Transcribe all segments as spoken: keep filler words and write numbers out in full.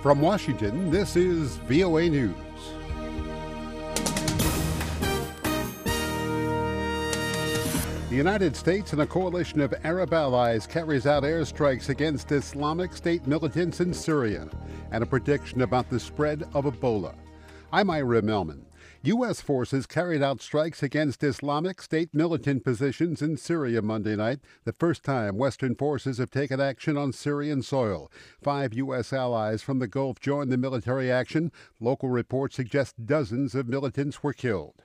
From Washington, this is V O A News. The United States and a coalition of Arab allies carries out airstrikes against Islamic State militants in Syria and a prediction about the spread of Ebola. I'm Ira Melman. U S forces carried out strikes against Islamic State militant positions in Syria Monday night, the first time Western forces have taken action on Syrian soil. Five U S allies from the Gulf joined the military action. Local reports suggest dozens of militants were killed.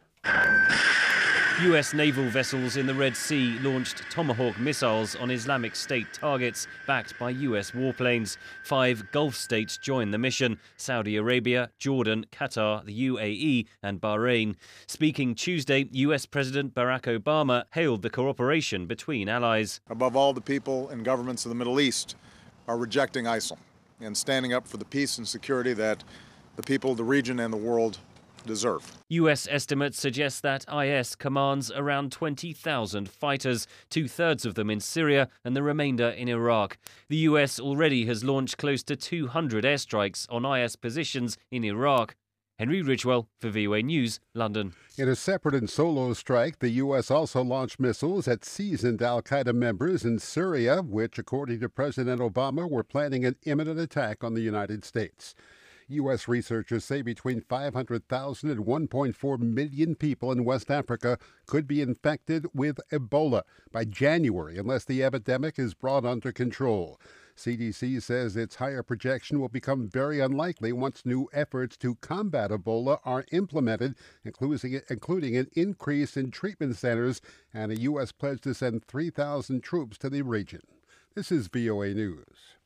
U S naval vessels in the Red Sea launched Tomahawk missiles on Islamic State targets backed by U S warplanes. Five Gulf states joined the mission: Saudi Arabia, Jordan, Qatar, the U A E and Bahrain. Speaking Tuesday, U S President Barack Obama hailed the cooperation between allies. Above all, the people and governments of the Middle East are rejecting ISIL and standing up for the peace and security that the people of the region and the world deserve. U S estimates suggest that I S commands around twenty thousand fighters, two-thirds of them in Syria and the remainder in Iraq. The U S already has launched close to two hundred airstrikes on I S positions in Iraq. Henry Ridgewell for V O A News, London. In a separate and solo strike, the U S also launched missiles at seasoned al-Qaeda members in Syria, which, according to President Obama, were planning an imminent attack on the United States. U S researchers say between five hundred thousand and one point four million people in West Africa could be infected with Ebola by January unless the epidemic is brought under control. C D C says its higher projection will become very unlikely once new efforts to combat Ebola are implemented, including, including an increase in treatment centers and a U S pledge to send three thousand troops to the region. This is V O A News.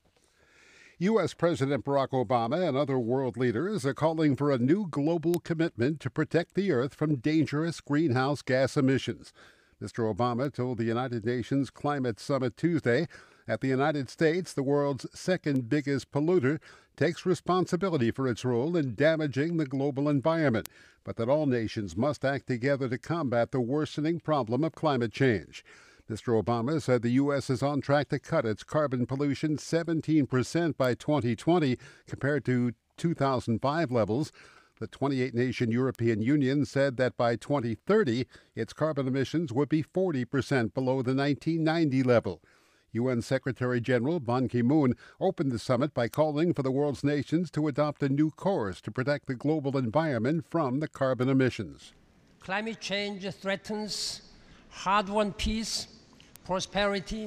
U S President Barack Obama and other world leaders are calling for a new global commitment to protect the Earth from dangerous greenhouse gas emissions. Mister Obama told the United Nations Climate Summit Tuesday that the United States, the world's second biggest polluter, takes responsibility for its role in damaging the global environment, but that all nations must act together to combat the worsening problem of climate change. Mister Obama said the U S is on track to cut its carbon pollution seventeen percent by twenty twenty compared to two thousand five levels. The twenty-eight nation European Union said that by twenty thirty, its carbon emissions would be forty percent below the nineteen ninety level. U N Secretary General Ban Ki-moon opened the summit by calling for the world's nations to adopt a new course to protect the global environment from the carbon emissions. Climate change threatens hard-won peace, prosperity,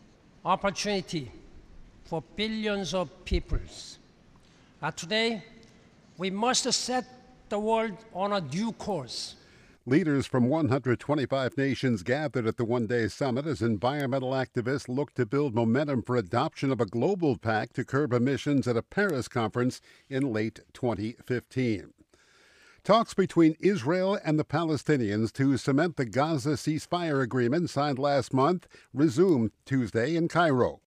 opportunity for billions of peoples. Uh, today, we must set the world on a due course. Leaders from one hundred twenty-five nations gathered at the one-day summit as environmental activists look to build momentum for adoption of a global pact to curb emissions at a Paris conference in late twenty fifteen. Talks between Israel and the Palestinians to cement the Gaza ceasefire agreement signed last month resumed Tuesday in Cairo.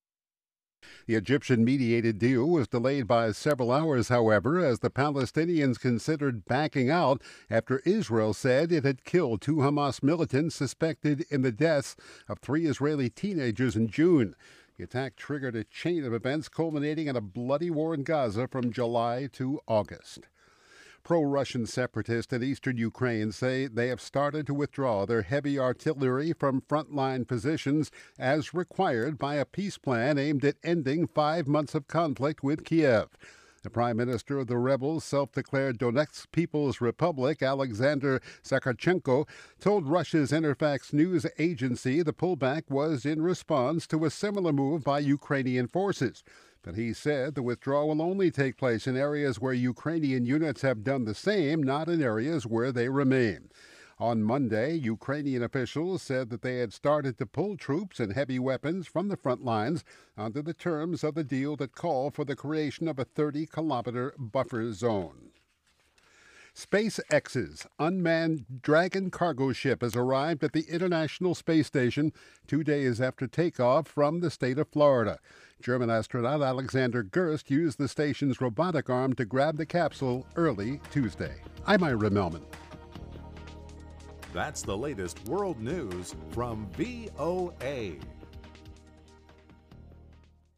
The Egyptian-mediated deal was delayed by several hours, however, as the Palestinians considered backing out after Israel said it had killed two Hamas militants suspected in the deaths of three Israeli teenagers in June. The attack triggered a chain of events culminating in a bloody war in Gaza from July to August. Pro-Russian separatists in eastern Ukraine say they have started to withdraw their heavy artillery from frontline positions as required by a peace plan aimed at ending five months of conflict with Kiev. The prime minister of the rebels' self-declared Donetsk People's Republic, Alexander Zakharchenko, told Russia's Interfax news agency the pullback was in response to a similar move by Ukrainian forces. But he said the withdrawal will only take place in areas where Ukrainian units have done the same, not in areas where they remain. On Monday, Ukrainian officials said that they had started to pull troops and heavy weapons from the front lines under the terms of the deal that called for the creation of a thirty kilometer buffer zone. SpaceX's unmanned Dragon cargo ship has arrived at the International Space Station two days after takeoff from the state of Florida. German astronaut Alexander Gerst used the station's robotic arm to grab the capsule early Tuesday. I'm Ira Melman. That's the latest world news from V O A.